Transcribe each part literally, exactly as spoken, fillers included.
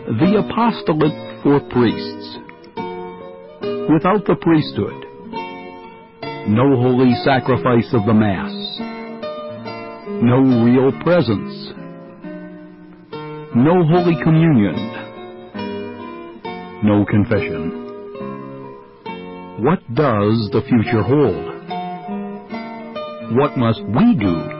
The apostolate for priests. Without the priesthood, no holy sacrifice of the Mass, no real presence, no Holy Communion, no confession. What does the future hold? What must we do?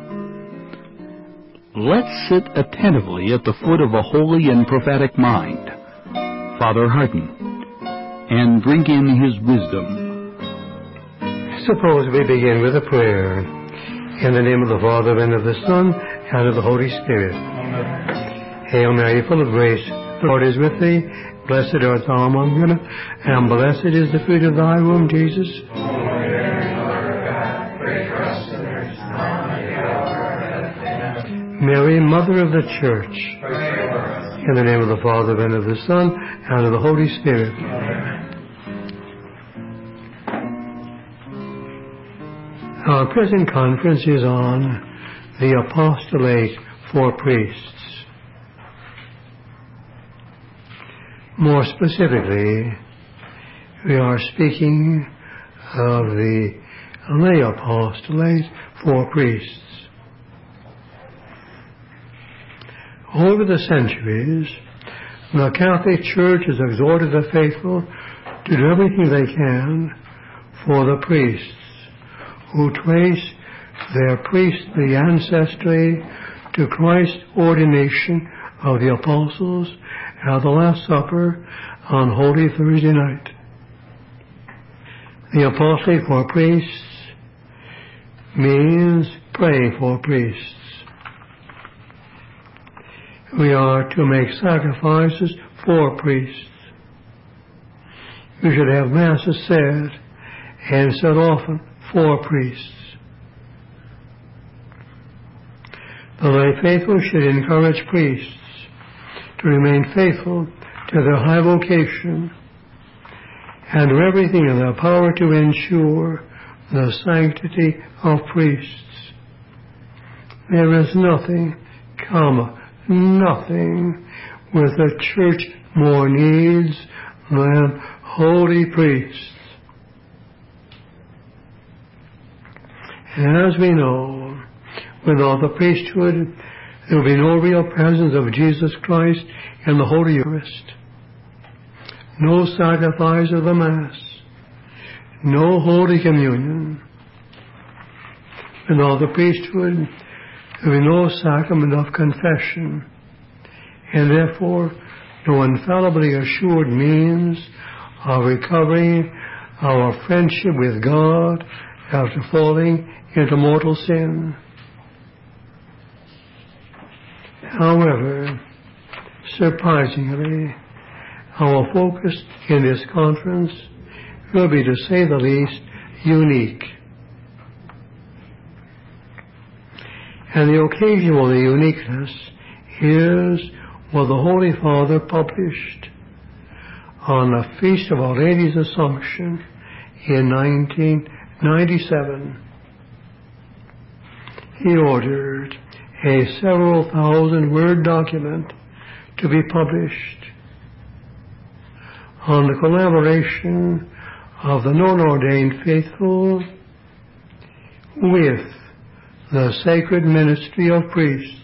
Let's sit attentively at the foot of a holy and prophetic mind, Father Hardon, and drink in his wisdom. Suppose we begin with a prayer. In the name of the Father, and of the Son, and of the Holy Spirit. Amen. Hail Mary, full of grace, the Lord is with thee. Blessed art thou among women, and blessed is the fruit of thy womb, Jesus. Holy Mary, Mother of God, pray for us sinners, now and at the hour of our death. Amen. Mary, Mother of the Church. Pray for us. In the name of the Father, and of the Son, and of the Holy Spirit. Amen. Our present conference is on the apostolate for priests. More specifically, we are speaking of the lay apostolate for priests. Over the centuries, the Catholic Church has exhorted the faithful to do everything they can for the priests who trace their priestly ancestry to Christ's ordination of the apostles at the Last Supper on Holy Thursday night. The apostolate for priests means praying for priests. We are to make sacrifices for priests. We should have masses said, and said often, for priests. The lay faithful should encourage priests to remain faithful to their high vocation and do everything in their power to ensure the sanctity of priests. There is nothing, comma, nothing with the Church more needs than holy priests. And as we know, without the priesthood, there will be no real presence of Jesus Christ in the Holy Eucharist. No sacrifice of the Mass. No Holy Communion. Without the priesthood, there will be no sacrament of confession, and therefore no infallibly assured means of recovering our friendship with God after falling into mortal sin. However, surprisingly, our focus in this conference will be, to say the least, unique. And the occasion for the uniqueness is what the Holy Father published on the Feast of Our Lady's Assumption in nineteen ninety-seven. He ordered a several thousand word document to be published on the collaboration of the non-ordained faithful with the sacred ministry of priests.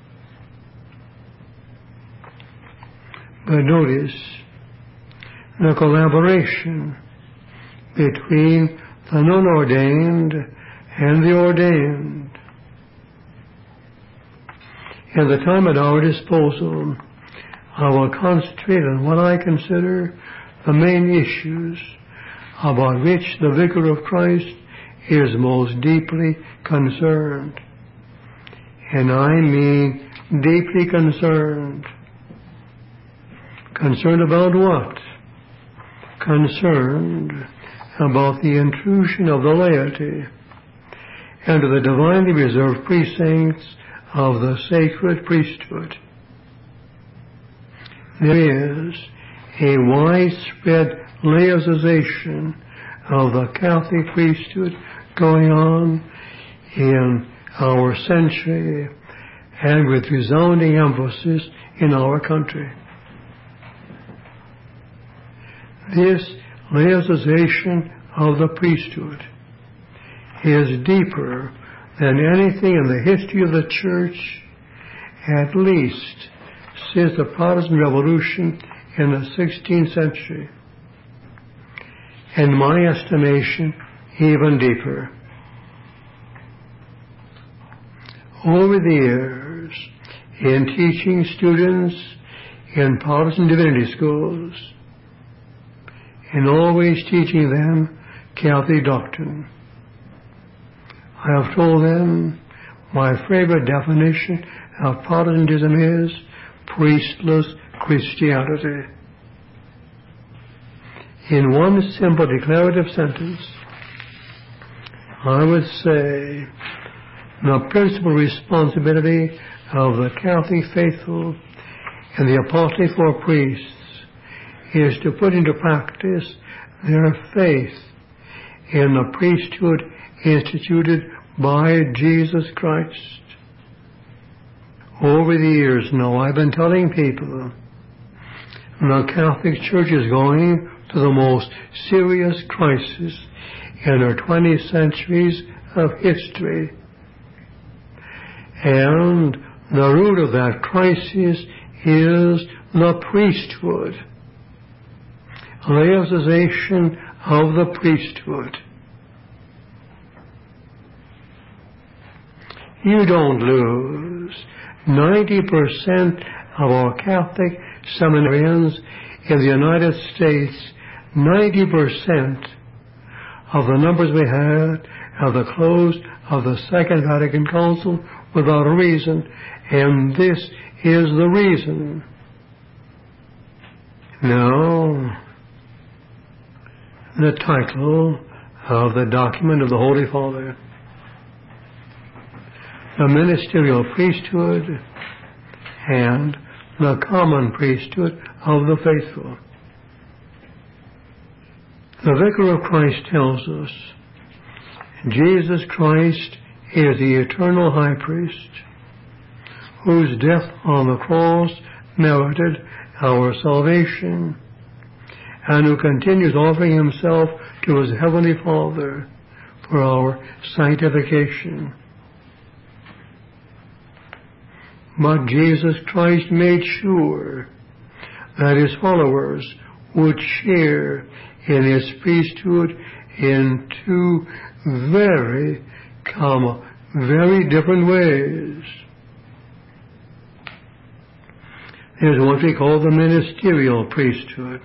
But notice the collaboration between the non-ordained and the ordained. In the time at our disposal, I will concentrate on what I consider the main issues about which the Vicar of Christ is most deeply concerned. And I mean deeply concerned. Concerned about what? Concerned about the intrusion of the laity into the divinely reserved precincts of the sacred priesthood. There is a widespread laicization of the Catholic priesthood going on in our century, and with resounding emphasis in our country. This laicization of the priesthood is deeper than anything in the history of the church, at least since the Protestant Revolution in the sixteenth century. In my estimation, even deeper. Over the years, in teaching students in Protestant divinity schools, in always teaching them Catholic doctrine, I have told them my favorite definition of Protestantism is priestless Christianity. In one simple declarative sentence, I would say the principal responsibility of the Catholic faithful and the apostolic four priests is to put into practice their faith in the priesthood instituted by Jesus Christ. Over the years now, I've been telling people the Catholic Church is going to the most serious crisis in her twenty centuries of history. And the root of that crisis is the priesthood, laicization of the priesthood. You don't lose ninety percent of our Catholic seminarians in the United States, ninety percent of the numbers we had at the close of the Second Vatican Council without a reason, and this is the reason. Now, the title of the document of the Holy Father, the ministerial priesthood and the common priesthood of the faithful. The Vicar of Christ tells us Jesus Christ is the eternal high priest whose death on the cross merited our salvation and who continues offering himself to his heavenly Father for our sanctification. But Jesus Christ made sure that his followers would share in his priesthood in two very, comma, very different ways. There's what we call the ministerial priesthood,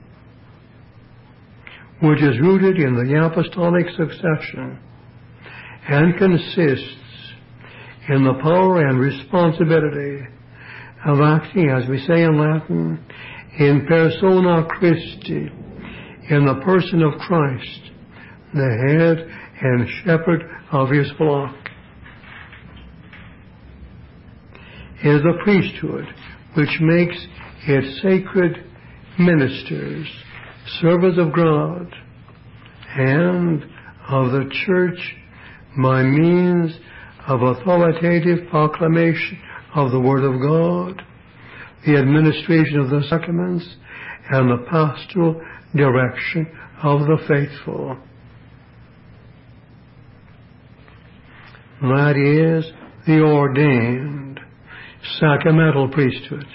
which is rooted in the apostolic succession and consists in the power and responsibility of acting, as we say in Latin, in persona Christi, in the person of Christ, the head and shepherd of his flock. It is the priesthood which makes its sacred ministers servants of God and of the Church by means of authoritative proclamation of the Word of God, the administration of the sacraments, and the pastoral direction of the faithful. That is the ordained sacramental priesthood.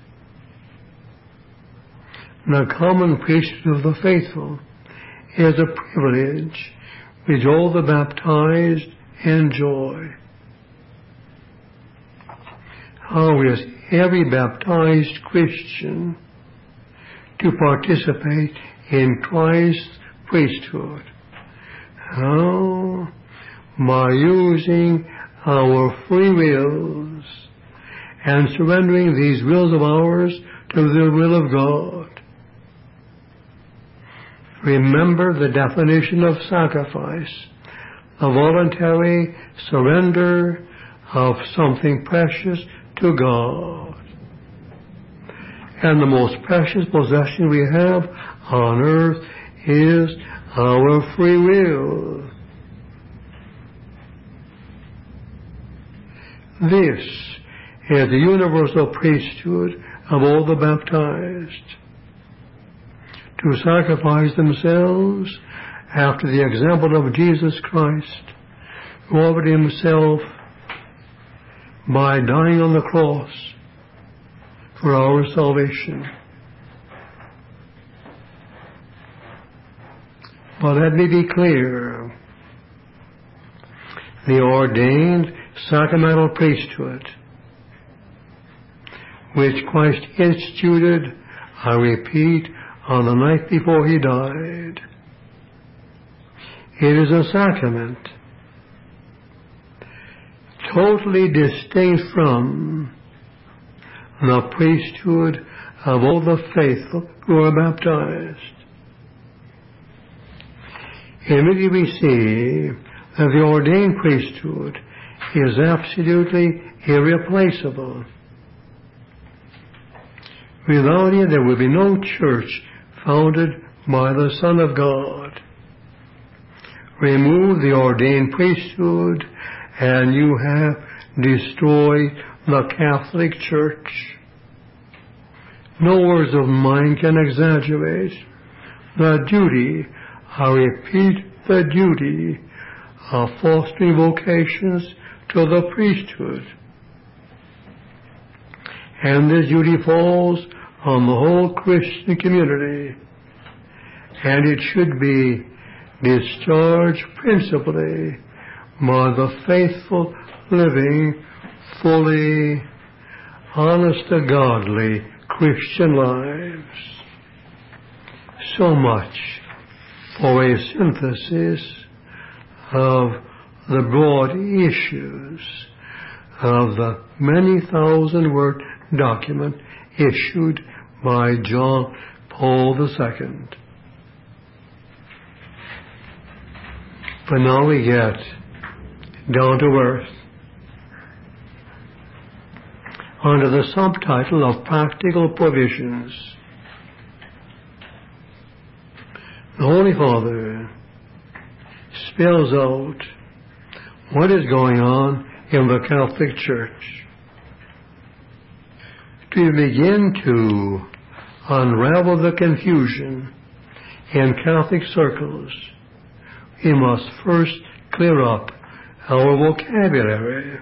The common priesthood of the faithful is a privilege which all the baptized enjoy. How is every baptized Christian to participate in Christ's priesthood? How? By using our free wills and surrendering these wills of ours to the will of God. Remember the definition of sacrifice, a voluntary surrender of something precious to God. And the most precious possession we have on earth is our free will. This is the universal priesthood of all the baptized. to sacrifice themselves after the example of Jesus Christ, who offered himself by dying on the cross for our salvation. But let me be clear. The ordained sacramental priesthood, which Christ instituted, I repeat, on the night before he died, it is a sacrament totally distinct from the priesthood of all the faithful who are baptized. Immediately we see that the ordained priesthood is absolutely irreplaceable. Without it, there will be no church founded by the Son of God. Remove the ordained priesthood, and you have destroyed the Catholic Church. No words of mine can exaggerate the duty, I repeat, the duty of fostering vocations to the priesthood. And this duty falls on the whole Christian community, and it should be discharged principally by the faithful, living, fully, honest to godly Christian lives. So much for a synthesis of the broad issues of the many thousand word document issued by John Paul the Second. But now we get down to earth under the subtitle of Practical Provisions. The Holy Father spells out what is going on in the Catholic Church. To begin to unravel the confusion in Catholic circles, we must first clear up our vocabulary.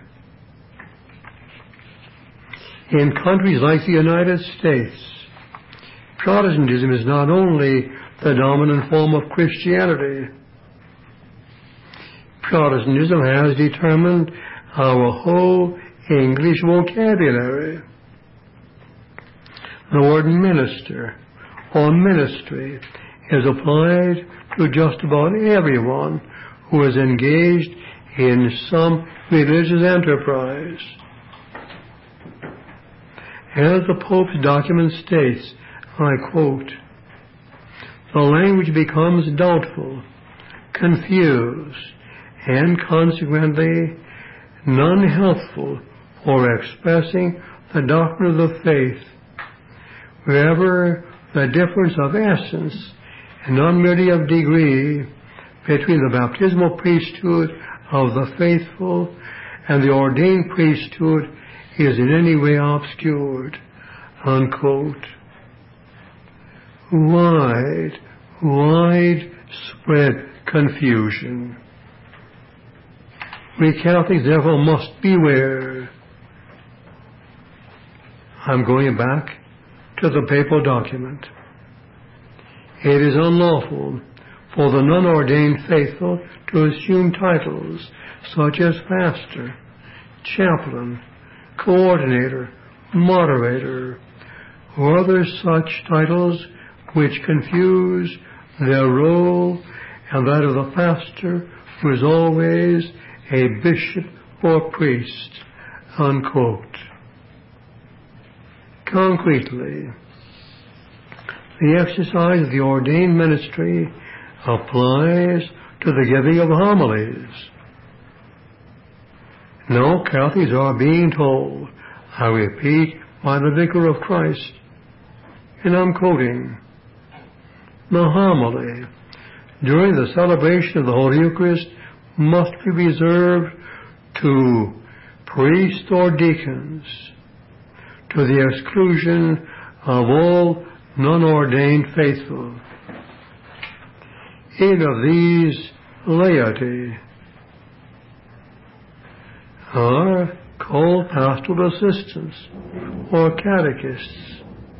In countries like the United States, Protestantism is not only the dominant form of Christianity. Protestantism has determined our whole English vocabulary. The word minister or ministry is applied to just about everyone who is engaged in some religious enterprise. As the Pope's document states, I quote, "The language becomes doubtful, confused, and consequently non-helpful for expressing the doctrine of the faith, wherever the difference of essence and not merely of degree between the baptismal priesthood of the faithful and the ordained priesthood is in any way obscured," unquote. Wide, widespread confusion. We Catholics therefore must beware. I'm going back to the papal document. It is unlawful for the non-ordained faithful to assume titles such as pastor, chaplain, coordinator, moderator, or other such titles which confuse their role and that of the pastor, who is always a bishop or priest, unquote. Concretely, the exercise of the ordained ministry applies to the giving of homilies. No, Catholics are being told, I repeat, by the Vicar of Christ, and I'm quoting, "The homily during the celebration of the Holy Eucharist must be reserved to priests or deacons, to the exclusion of all non-ordained faithful. Eight of these laity are called pastoral assistants or catechists.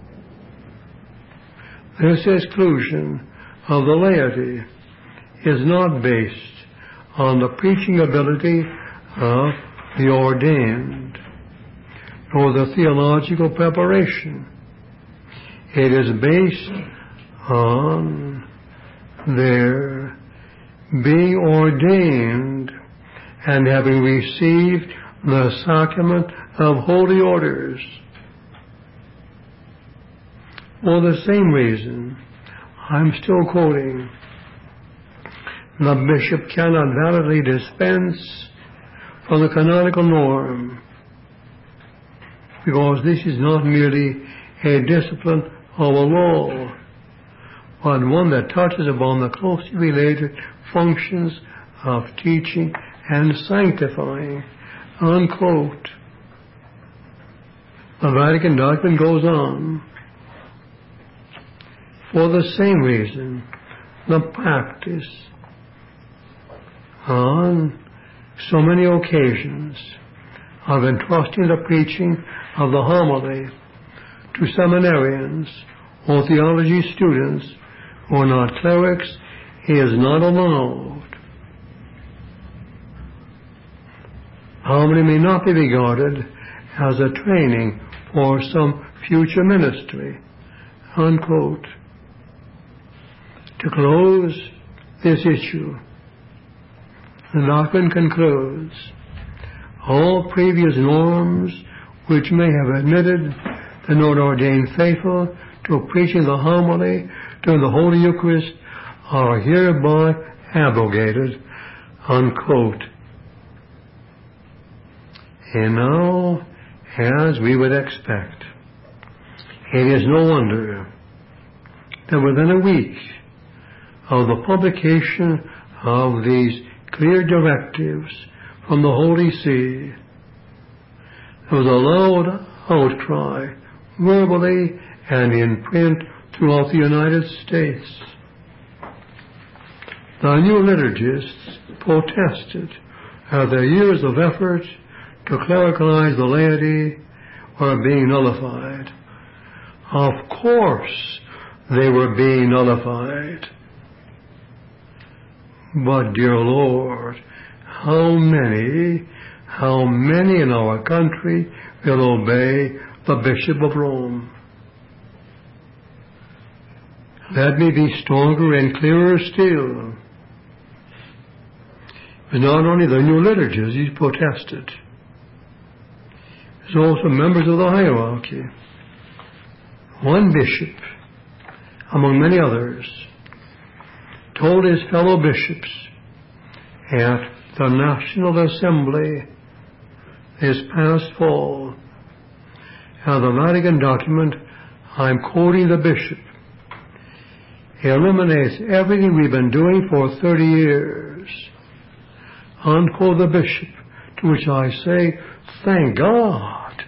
This exclusion of the laity is not based on the preaching ability of the ordained, nor the theological preparation. It is based on their being ordained and having received the sacrament of holy orders. For the same reason, I'm still quoting, the bishop cannot validly dispense from the canonical norm, because this is not merely a discipline of a law, but one that touches upon the closely related functions of teaching and sanctifying. Unquote. The Vatican document goes on. For the same reason, the practice on so many occasions of entrusting the preaching of the homily to seminarians or theology students who are not clerics is not allowed. Homily may not be regarded as a training for some future ministry. Unquote. To close this issue, the doctrine concludes, all previous norms which may have admitted the non-ordained faithful to preaching the homily during the Holy Eucharist are hereby abrogated. Unquote. And now, as we would expect, it is no wonder that within a week of the publication of these clear directives from the Holy See, there was a loud outcry, verbally and in print, throughout the United States. The new liturgists protested that their years of effort to clericalize the laity were being nullified. Of course they were being nullified. But, dear Lord, how many, how many in our country will obey the Bishop of Rome? Let me be stronger and clearer still. But not only the new liturgies, he protested. There's also members of the hierarchy. One bishop, among many others, told his fellow bishops at the National Assembly this past fall, and the Vatican document, I'm quoting the bishop, eliminates everything we've been doing for thirty years. Unquote the bishop, to which I say, thank God.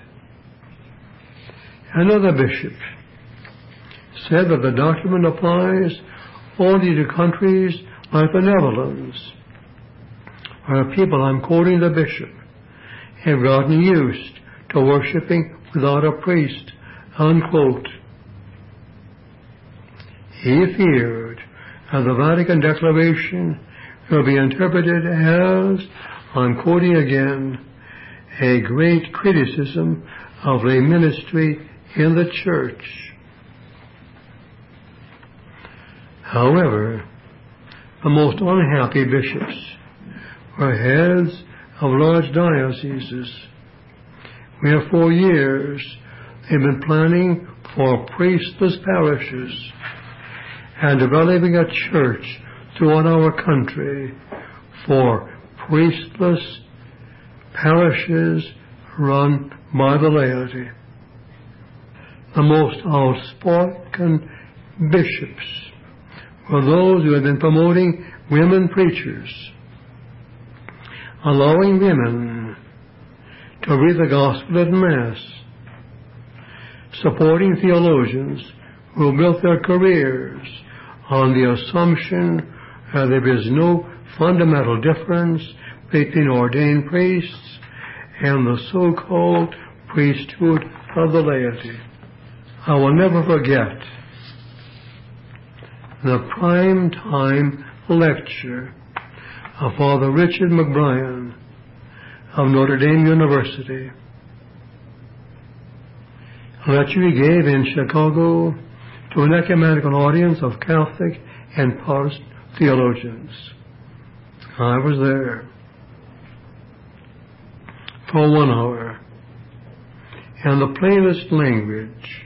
Another bishop said that the document applies only to countries like the Netherlands, where people, I'm quoting the bishop, have gotten used to worshipping without a priest. Unquote. He feared that the Vatican Declaration will be interpreted as, I'm quoting again, a great criticism of lay ministry in the Church. However, the most unhappy bishops were heads of large dioceses, where for years they've been planning for priestless parishes and developing a church throughout our country for priestless parishes run by the laity. The most outspoken bishops were those who had been promoting women preachers, allowing women to read the gospel at Mass, supporting theologians who built their careers on the assumption that there is no fundamental difference between ordained priests and the so-called priesthood of the laity. I will never forget the prime time lecture of Father Richard McBrien of Notre Dame University. A lecture he gave in Chicago to an ecumenical audience of Catholic and Protestant theologians. I was there for one hour, and the plainest language,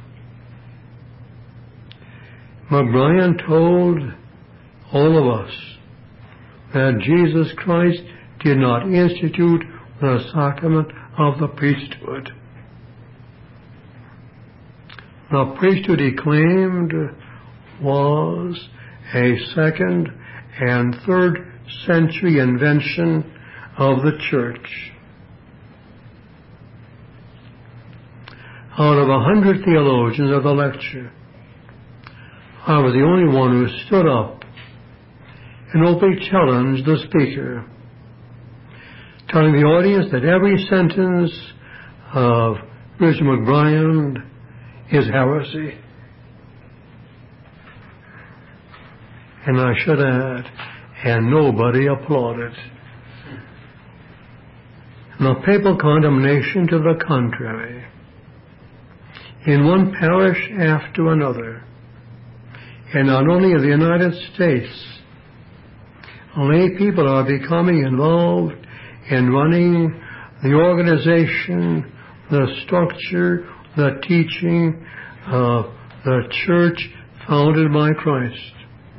McBrien told all of us that Jesus Christ did not institute the sacrament of the priesthood. The priesthood, he claimed, was a second and third century invention of the church. Out of a hundred theologians of the lecture, I was the only one who stood up and openly challenged the speaker, telling the audience that every sentence of Richard McBrien is heresy. And I should add, and nobody applauded. The papal condemnation to the contrary. In one parish after another, and not only in the United States, lay people are becoming involved in running the organization, the structure, the teaching of the church founded by Christ.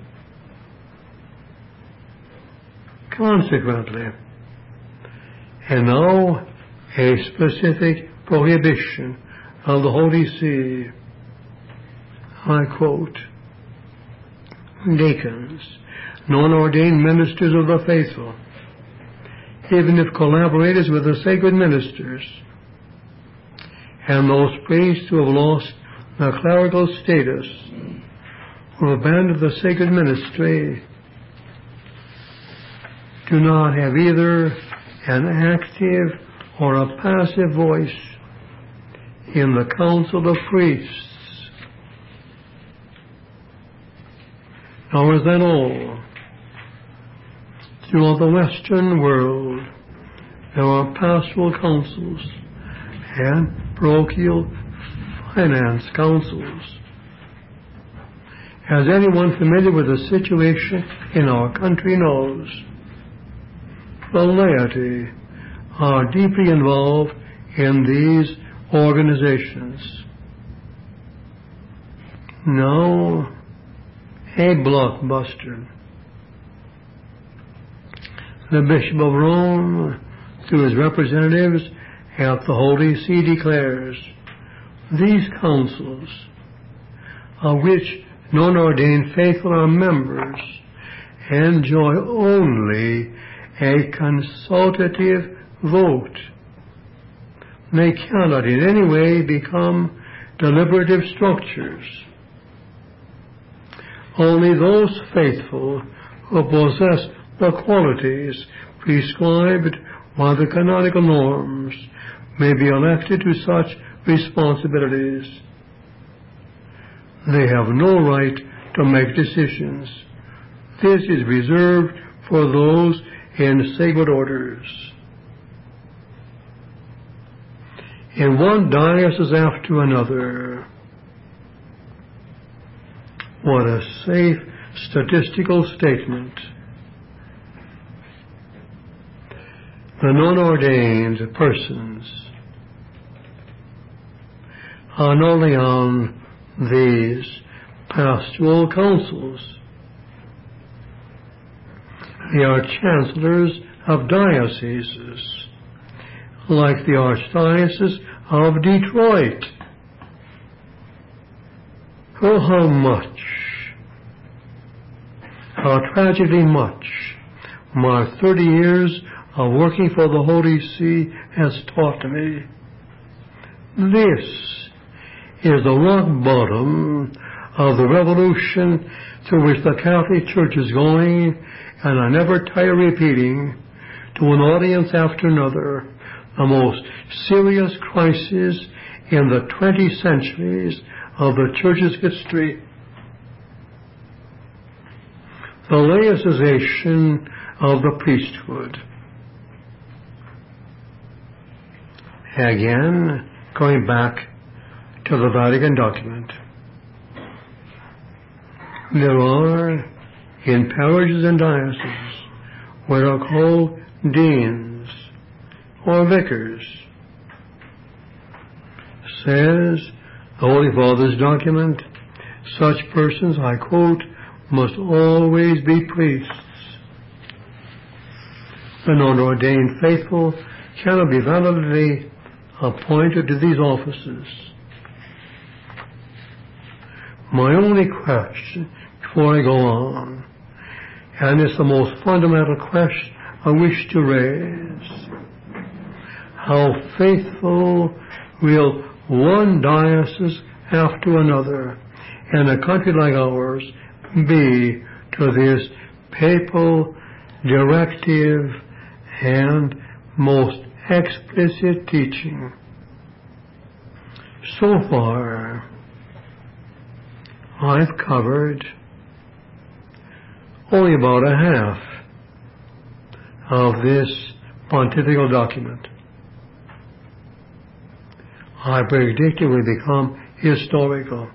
Consequently, and now a specific prohibition of the Holy See. I quote, deacons, non-ordained ministers of the faithful, even if collaborators with the sacred ministers, and those priests who have lost their clerical status, who have abandoned the sacred ministry, do not have either an active or a passive voice in the council of priests. Nor is that all. Throughout the Western world, there are pastoral councils and parochial finance councils. As anyone familiar with the situation in our country knows, the laity are deeply involved in these organizations. Now, a blockbuster. The Bishop of Rome, through his representatives at the Holy See, declares these councils, of which non-ordained faithful are members, enjoy only a consultative vote. They cannot in any way become deliberative structures. Only those faithful who possess the qualities prescribed by the canonical norms may be elected to such responsibilities. They have no right to make decisions. This is reserved for those in sacred orders. In one diocese after another, what a safe statistical statement. The non-ordained persons are not only on these pastoral councils, they are chancellors of dioceses, like the Archdiocese of Detroit. Oh, how much, how tragically much my thirty years of working for the Holy See has taught me. This is the rock bottom of the revolution through which the Catholic Church is going, and I never tire repeating to an audience after another, the most serious crisis in the twenty centuries of the Church's history. The laicization of the priesthood. Again, going back to the Vatican document. There are, in parishes and dioceses, what are called deans or vicars. Says the Holy Father's document, such persons, I quote, must always be priests. The non-ordained faithful cannot be validly appointed to these offices. My only question before I go on, and it's the most fundamental question I wish to raise: how faithful will one diocese after another in a country like ours be to this papal directive and most explicit teaching? So far, I've covered only about a half of this pontifical document. I predict it will become historical.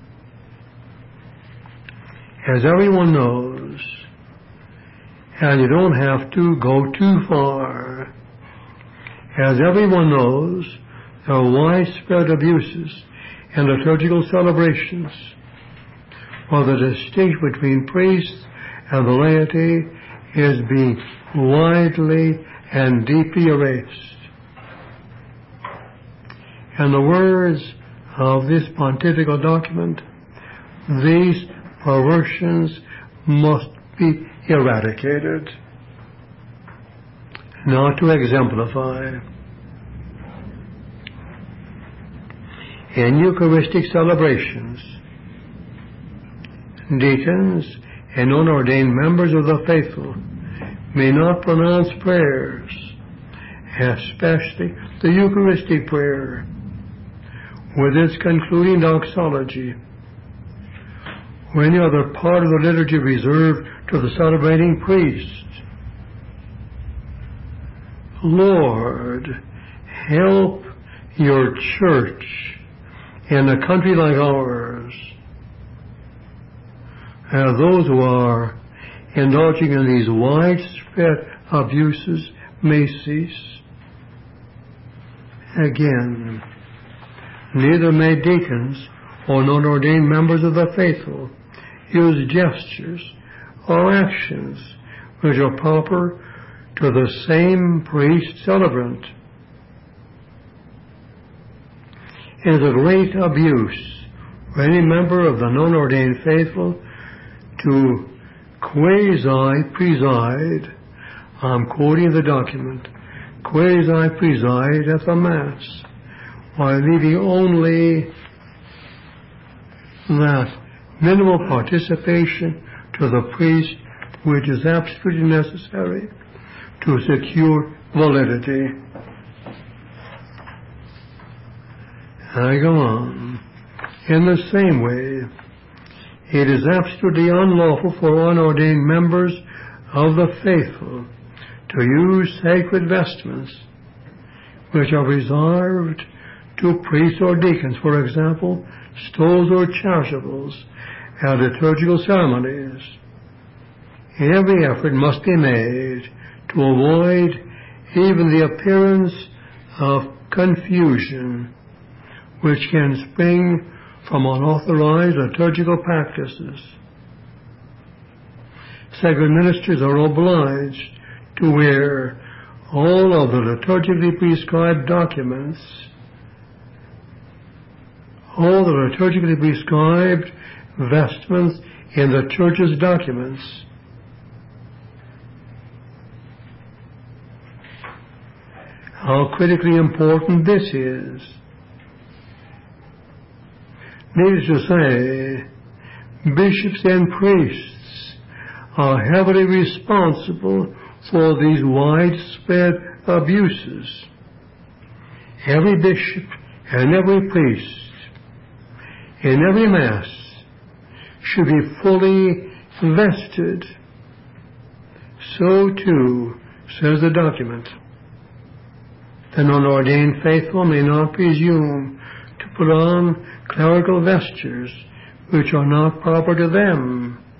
As everyone knows, and you don't have to go too far, as everyone knows, there are widespread abuses in liturgical celebrations, while the distinction between priests and the laity is being widely and deeply erased. In the words of this pontifical document, these perversions must be eradicated. Now to exemplify. In Eucharistic celebrations, deacons and unordained members of the faithful may not pronounce prayers, especially the Eucharistic prayer, with its concluding doxology, or any other part of the liturgy reserved to the celebrating priest. Lord, help your church in a country like ours, as those who are indulging in these widespread abuses may cease. Again, neither may deacons or non-ordained members of the faithful use gestures or actions which are proper to the same priest celebrant. It is a great abuse for any member of the non-ordained faithful to quasi-preside, I'm quoting the document, quasi-preside at the Mass, while leaving only that minimal participation to the priest which is absolutely necessary to secure validity. I go on. In the same way, it is absolutely unlawful for unordained members of the faithful to use sacred vestments which are reserved to priests or deacons, for example, stoles or chasubles at liturgical ceremonies. Every effort must be made to avoid even the appearance of confusion which can spring from unauthorized liturgical practices. Sacred ministers are obliged to wear all of the liturgically prescribed documents, all the liturgically prescribed vestments in the Church's documents. How critically important this is. Needless to say, bishops and priests are heavily responsible for these widespread abuses. Every bishop and every priest in every Mass should be fully vested. So too says the document. The non-ordained faithful may not presume to put on clerical vestures which are not proper to them,